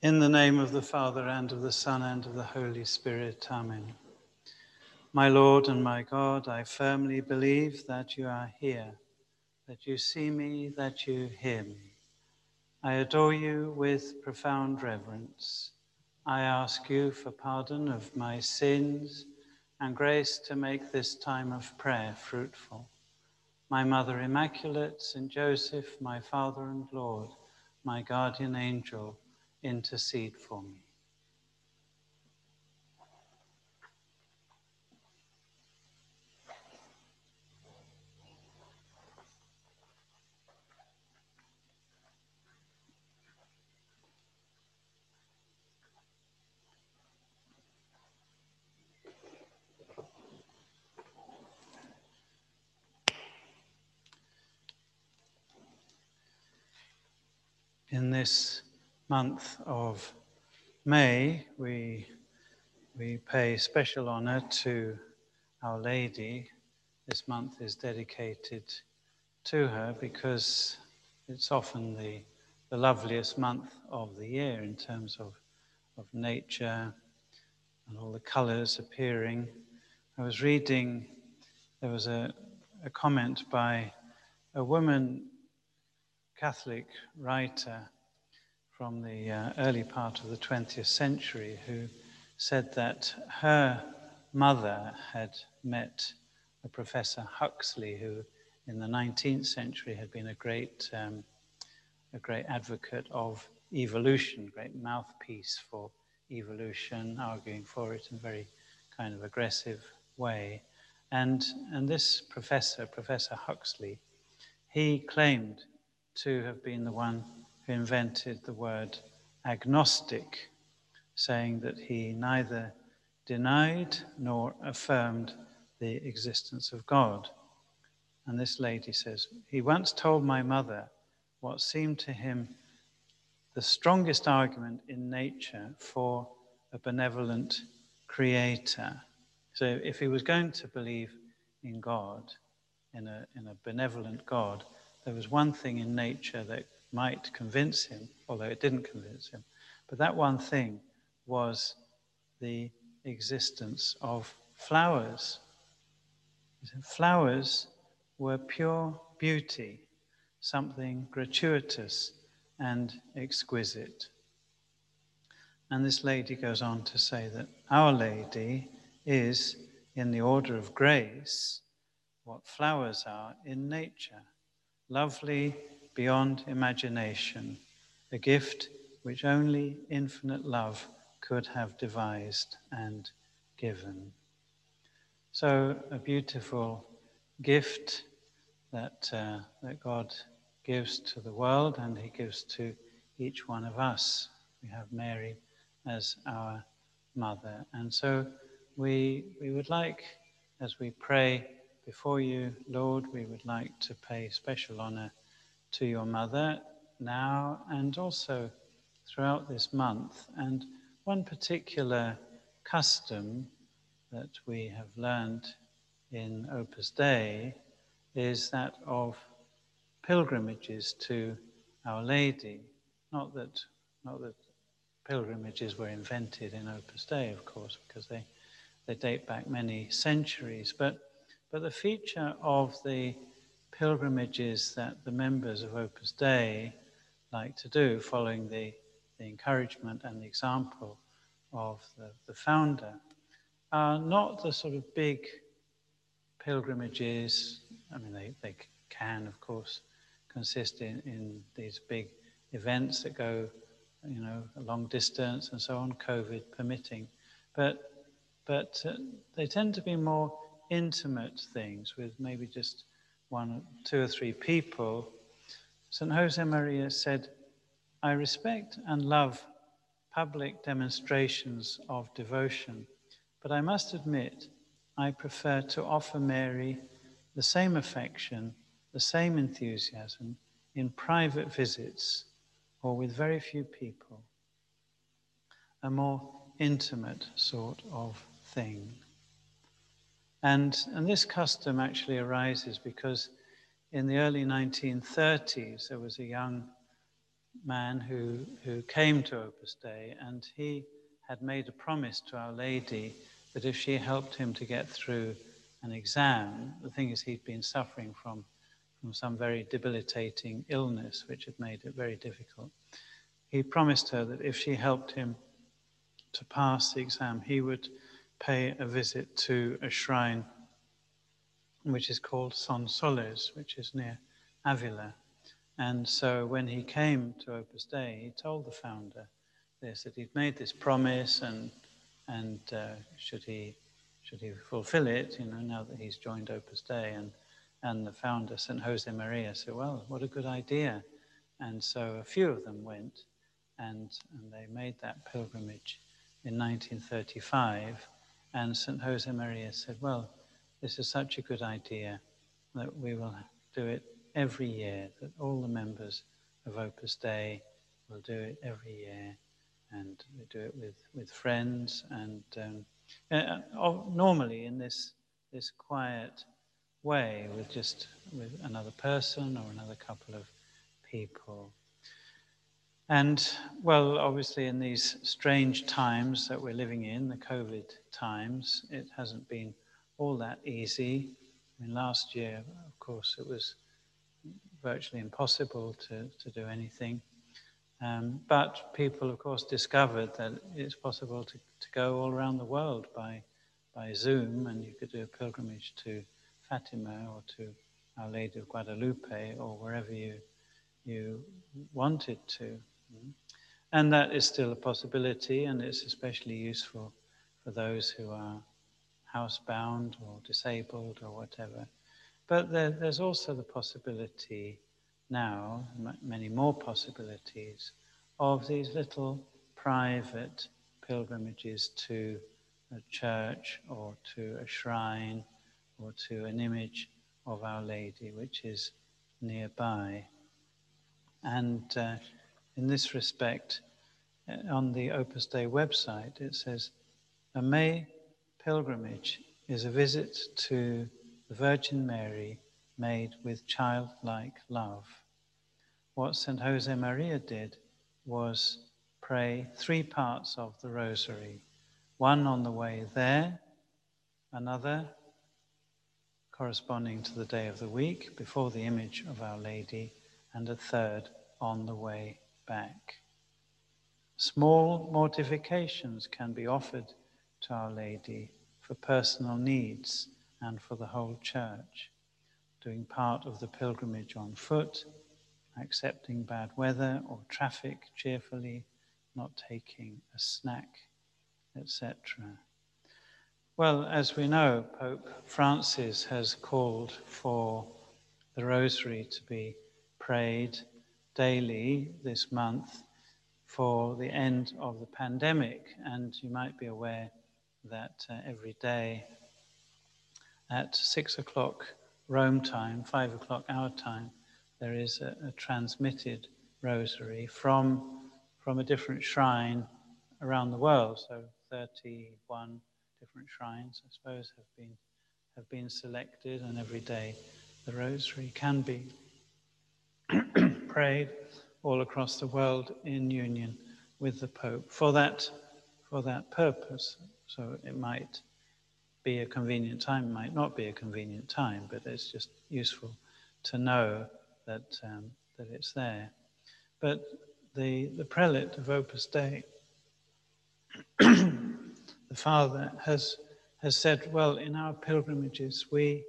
In the name of the Father, and of the Son, and of the Holy Spirit. Amen. My Lord and my God, I firmly believe that you are here, that you see me, that you hear me. I adore you with profound reverence. I ask you for pardon of my sins and grace to make this time of prayer fruitful. My Mother Immaculate, Saint Joseph, my Father and Lord, my guardian angel, intercede for me. In this month of May, we pay special honor to Our Lady. This month is dedicated to her because it's often the loveliest month of the year in terms of nature and all the colors appearing. I was reading, there was a comment by a woman Catholic writer from the early part of the 20th century who said that her mother had met a Professor Huxley, who in the 19th century had been a great advocate of evolution, great mouthpiece for evolution, arguing for it in a very kind of aggressive way. And this professor, Professor Huxley, he claimed to have been the one who invented the word agnostic, saying that he neither denied nor affirmed the existence of God. And this lady says, he once told my mother what seemed to him the strongest argument in nature for a benevolent creator. So if he was going to believe in God, in a benevolent God, there was one thing in nature that might convince him, although it didn't convince him. But that one thing was the existence of flowers. Flowers were pure beauty, something gratuitous and exquisite. And this lady goes on to say that Our Lady is, in the order of grace, what flowers are in nature, lovely beyond imagination, a gift which only infinite love could have devised and given. So a beautiful gift that God gives to the world, and he gives to each one of us. We have Mary as our mother. And so we would like, as we pray before you, Lord, we would like to pay special honor to your mother now and also throughout this month. And one particular custom that we have learned in Opus Dei is that of pilgrimages to Our Lady. Not that pilgrimages were invented in Opus Dei, of course, because they date back many centuries, but the feature of the pilgrimages that the members of Opus Dei like to do, following the encouragement and the example of the founder, are not the sort of big pilgrimages. I mean, they can, of course, consist in these big events that go, a long distance and so on, COVID permitting. But they tend to be more intimate things with maybe just one, two or three people. St. Josemaria said, I respect and love public demonstrations of devotion, but I must admit I prefer to offer Mary the same affection, the same enthusiasm in private visits or with very few people, a more intimate sort of thing. And this custom actually arises because in the early 1930s there was a young man who came to Opus Dei, and he had made a promise to Our Lady that if she helped him to get through an exam, the thing is he'd been suffering from some very debilitating illness which had made it very difficult. He promised her that if she helped him to pass the exam, he would pay a visit to a shrine which is called Sonsoles, which is near Avila. And so when he came to Opus Dei, he told the founder this, that he'd made this promise, and should he fulfill it, now that he's joined Opus Dei. And the founder, St. Jose Maria, said, well, what a good idea. And so a few of them went, and they made that pilgrimage in 1935. And St. Jose Maria said, well, this is such a good idea that we will do it every year, that all the members of Opus Dei will do it every year, and we do it with friends, and normally in this quiet way, with another person or another couple of people. And well, obviously in these strange times that we're living in, the COVID times, it hasn't been all that easy. I mean, last year, of course, it was virtually impossible to do anything. But people, of course, discovered that it's possible to go all around the world by Zoom, and you could do a pilgrimage to Fatima or to Our Lady of Guadalupe or wherever you wanted to. And that is still a possibility, and it's especially useful for those who are housebound or disabled or whatever. But there's also the possibility now, many more possibilities, of these little private pilgrimages to a church or to a shrine or to an image of Our Lady which is nearby. And in this respect, on the Opus Dei website, it says, a May pilgrimage is a visit to the Virgin Mary made with childlike love. What St. Jose Maria did was pray 3 parts of the Rosary, one on the way there, another corresponding to the day of the week before the image of Our Lady, and a third on the way back. Small mortifications can be offered to Our Lady for personal needs and for the whole church, doing part of the pilgrimage on foot, accepting bad weather or traffic cheerfully, not taking a snack, etc. Well, as we know, Pope Francis has called for the Rosary to be prayed daily this month for the end of the pandemic. And you might be aware that every day at 6 o'clock Rome time, 5 o'clock our time, there is a transmitted rosary from a different shrine around the world. So 31 different shrines, I suppose, have been selected, and every day the rosary can be prayed all across the world in union with the Pope for that purpose. So it might be a convenient time, it might not be a convenient time, but it's just useful to know that it's there. But the prelate of Opus Dei, the father, has said, well, in our pilgrimages, we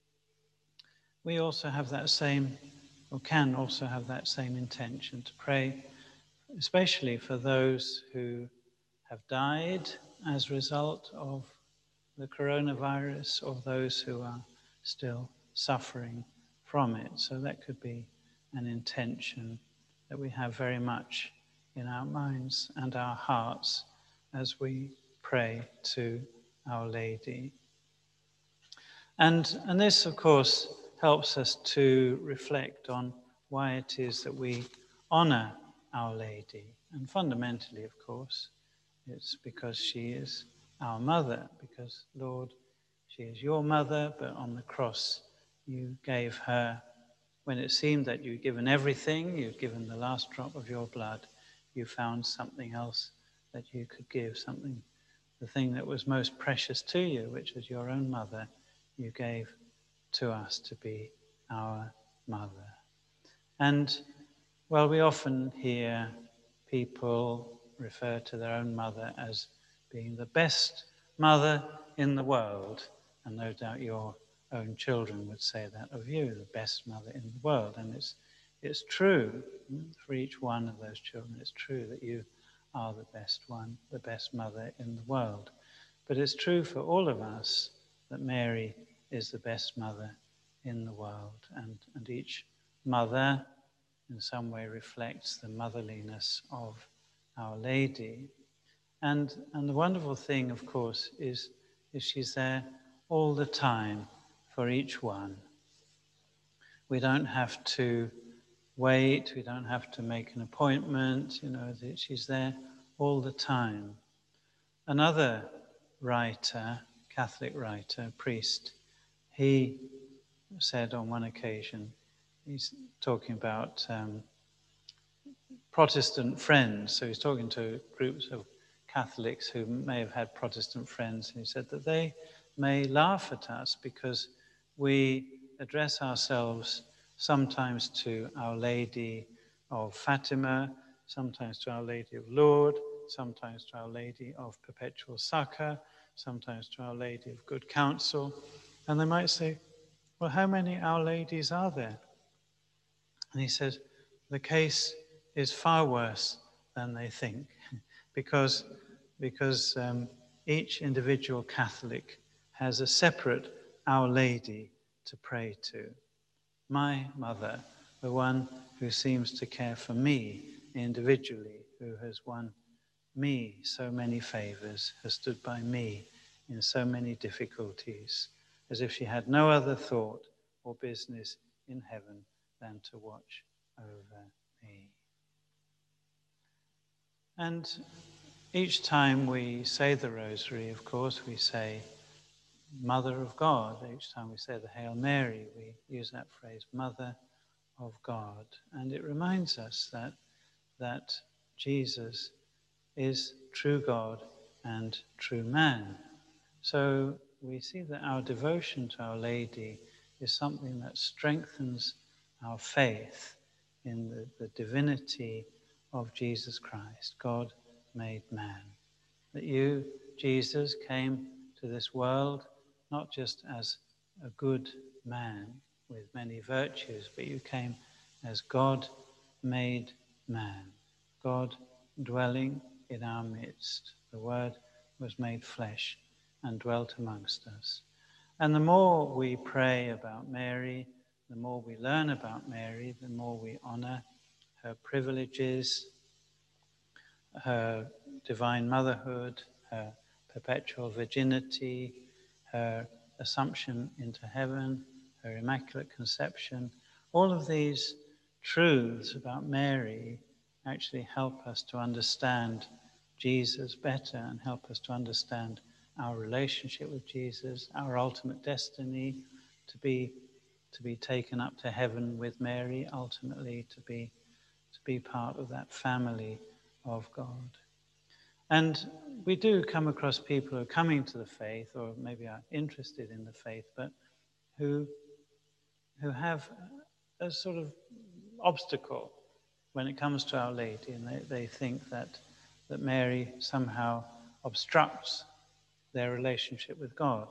also have that same, or can also have that same intention to pray, especially for those who have died as a result of the coronavirus, or those who are still suffering from it. So that could be an intention that we have very much in our minds and our hearts as we pray to Our Lady. And this, of course, helps us to reflect on why it is that we honor Our Lady. And fundamentally, of course, it's because she is our mother, because, Lord, she is your mother, but on the cross you gave her when it seemed that you'd given everything, you'd given the last drop of your blood, you found something else that you could give, something, the thing that was most precious to you, which was your own mother, you gave to us to be our mother. And, well, we often hear people refer to their own mother as being the best mother in the world. And no doubt your own children would say that of you, the best mother in the world. And it's true for each one of those children. It's true that you are the best one, the best mother in the world. But it's true for all of us that Mary is the best mother in the world. And each mother in some way reflects the motherliness of Our Lady. And the wonderful thing, of course, is she's there all the time for each one. We don't have to wait, we don't have to make an appointment, she's there all the time. Another writer, Catholic writer, priest, he said on one occasion, he's talking about Protestant friends, so he's talking to groups of Catholics who may have had Protestant friends, and he said that they may laugh at us because we address ourselves sometimes to Our Lady of Fatima, sometimes to Our Lady of Lourdes, sometimes to Our Lady of Perpetual Succor, sometimes to Our Lady of Good Counsel. And they might say, well, how many Our Ladies are there? And he says, the case is far worse than they think, because each individual Catholic has a separate Our Lady to pray to. My mother, the one who seems to care for me individually, who has won me so many favors, has stood by me in so many difficulties, as if she had no other thought or business in heaven than to watch over me. And each time we say the Rosary, of course, we say Mother of God. Each time we say the Hail Mary, we use that phrase, Mother of God. And it reminds us that Jesus is true God and true man. So we see that our devotion to Our Lady is something that strengthens our faith in the divinity of Jesus Christ, God made man. That you, Jesus, came to this world not just as a good man with many virtues, but you came as God made man, God dwelling in our midst. The Word was made flesh and dwelt amongst us. And the more we pray about Mary, the more we learn about Mary, the more we honor her privileges, her divine motherhood, her perpetual virginity, her assumption into heaven, her immaculate conception. All of these truths about Mary actually help us to understand Jesus better and help us to understand our relationship with Jesus, our ultimate destiny, to be taken up to heaven with Mary, ultimately to be part of that family of God. And we do come across people who are coming to the faith, or maybe are interested in the faith, but who have a sort of obstacle when it comes to Our Lady, and they think that Mary somehow obstructs their relationship with God.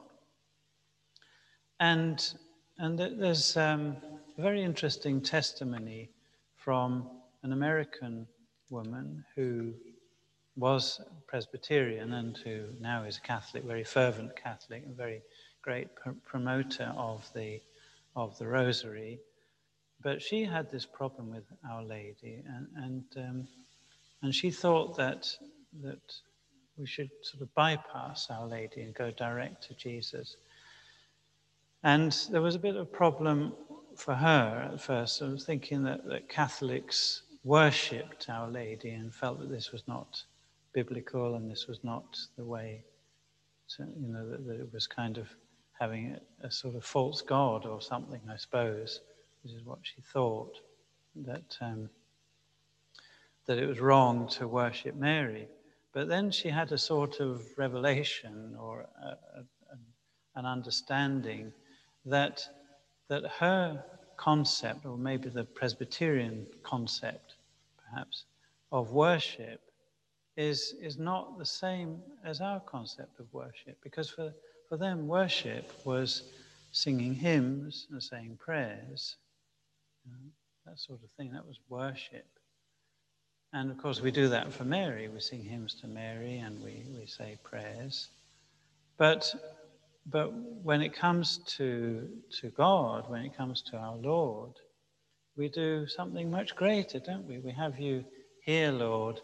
And there's a very interesting testimony from an American woman who was Presbyterian and who now is a Catholic, very fervent Catholic, and very great promoter of the Rosary. But she had this problem with Our Lady, and she thought that we should sort of bypass Our Lady and go direct to Jesus. And there was a bit of a problem for her at first. I was thinking that Catholics worshipped Our Lady and felt that this was not biblical and this was not the way to, that it was kind of having a sort of false god or something, I suppose. This is what she thought, that that it was wrong to worship Mary. But then she had a sort of revelation or an understanding that her concept, or maybe the Presbyterian concept, perhaps, of worship is not the same as our concept of worship. Because for them, worship was singing hymns and saying prayers, that sort of thing. That was worship. And of course, we do that for Mary. We sing hymns to Mary and we say prayers. But when it comes to God, when it comes to our Lord, we do something much greater, don't we? We have you here, Lord,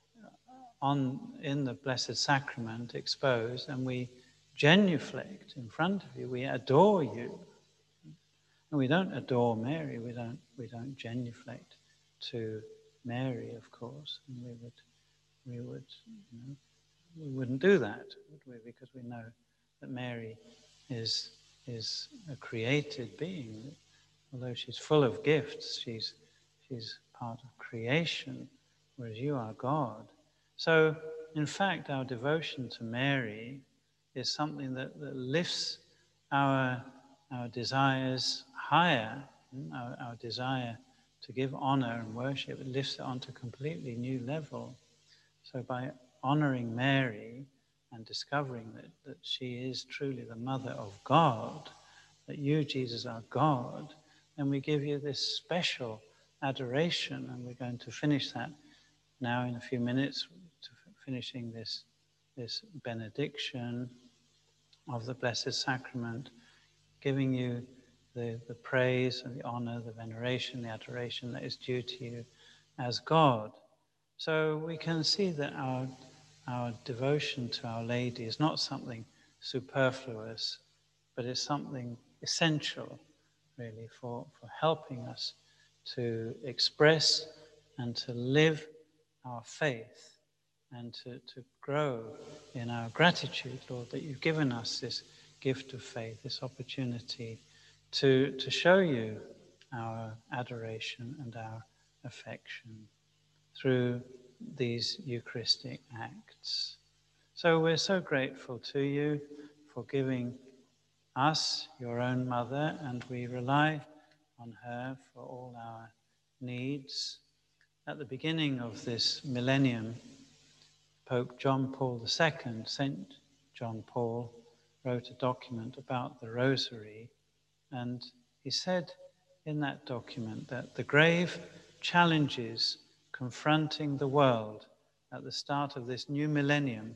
in the Blessed Sacrament exposed, and we genuflect in front of you. We adore you. And we don't adore Mary. We don't genuflect to Mary, of course. And we wouldn't do that, would we? Because we know that Mary is a created being. Although she's full of gifts, she's part of creation, whereas you are God. So, in fact, our devotion to Mary is something that lifts our desires higher, our desire to give honor and worship. It lifts it onto a completely new level. So by honoring Mary and discovering that she is truly the mother of God, that you, Jesus, are God, then we give you this special adoration, and we're going to finish that now in a few minutes, finishing this benediction of the Blessed Sacrament, giving you the praise and the honor, the veneration, the adoration that is due to you as God. So we can see that our devotion to Our Lady is not something superfluous, but it's something essential, really, for helping us to express and to live our faith and to grow in our gratitude, Lord, that you've given us this gift of faith, this opportunity to show you our adoration and our affection through these Eucharistic acts. So we're so grateful to you for giving us your own mother, and we rely on her for all our needs. At the beginning of this millennium, Pope John Paul II, St. John Paul, wrote a document about the Rosary, and he said in that document that the grave challenges confronting the world at the start of this new millennium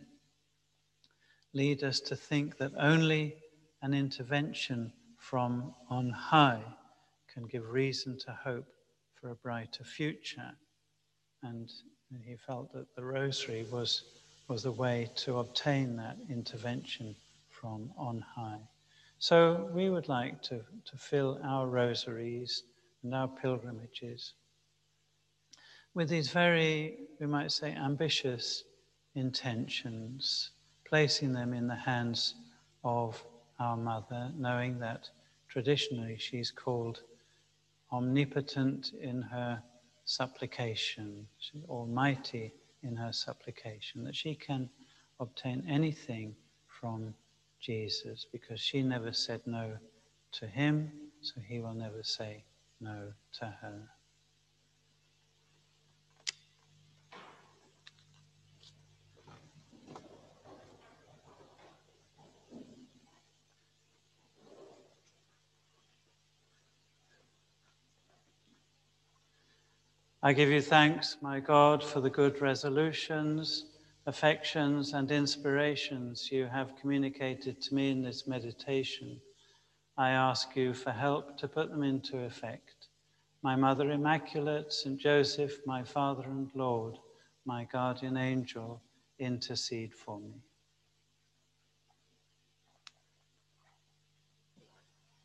lead us to think that only an intervention from on high can give reason to hope for a brighter future. And he felt that the Rosary was the way to obtain that intervention from on high. So we would like to fill our rosaries and our pilgrimages with these very, we might say, ambitious intentions, placing them in the hands of our Mother, knowing that traditionally she's called omnipotent in her supplication, she's almighty in her supplication, that she can obtain anything from Jesus because she never said no to him, so he will never say no to her. I give you thanks, my God, for the good resolutions, affections, and inspirations you have communicated to me in this meditation. I ask you for help to put them into effect. My Mother Immaculate, St. Joseph, my Father and Lord, my guardian angel, intercede for me.